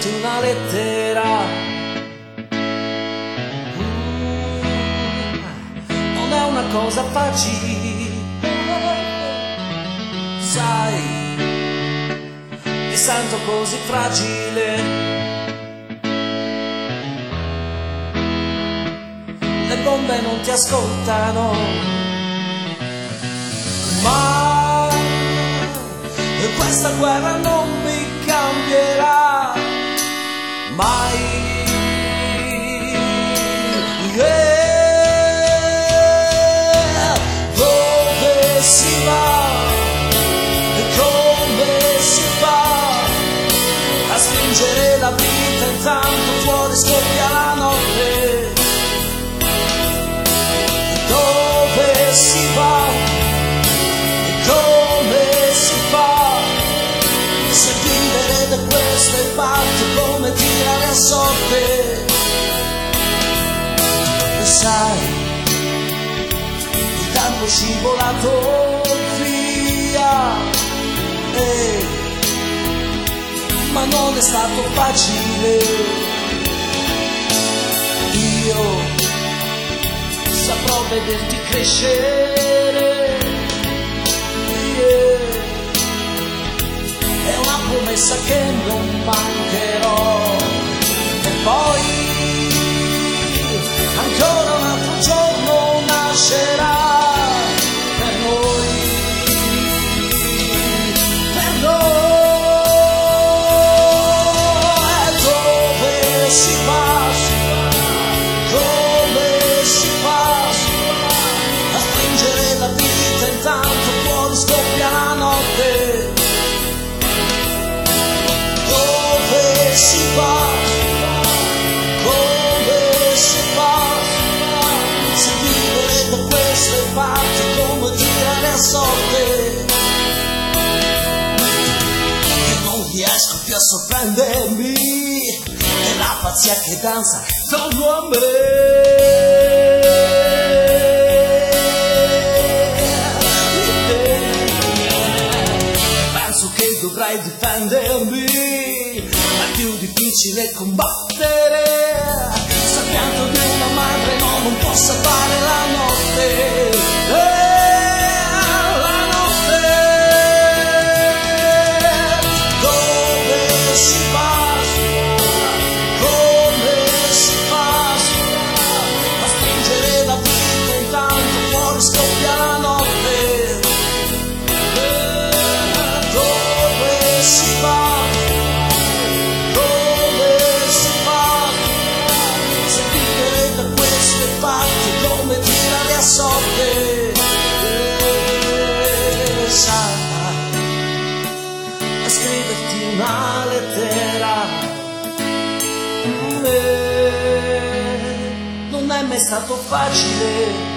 scriverti una lettera. Non è una cosa facile, sai, mi sento così fragile. Le bombe non ti ascoltano, ma questa guerra non mi cambierà mai. Dove si va e come si fa a spingere la vita, intanto fuori scoppia la notte. Dove si va e come si fa se vivere da queste parti come tirare a sorte. E sai, il tempo è scivolato via, ma non è stato facile. Io saprò vederti crescere, è una promessa che non mancherò. E poi ancora un altro giorno nascerà per noi, per noi. Dove si va, come si fa a stringere la vita, intanto fuori scoppia la notte. Dove si va, come si fa se vivere da queste parti come tirare a sorte. Io non riesco più a sorprendermi, è la pazzia che danza attorno a me. Dovrai difendermi, ma è più difficile combattere. Sul pianto di una madre no, non può salvare la notte. La notte. Dove si va, come si fa a stringere la vita, intanto fuori scoppia la notte. Si va, come si fa se vivere da queste parti come tirare a sorte. Sai, a scriverti una lettera, non è mai stato facile.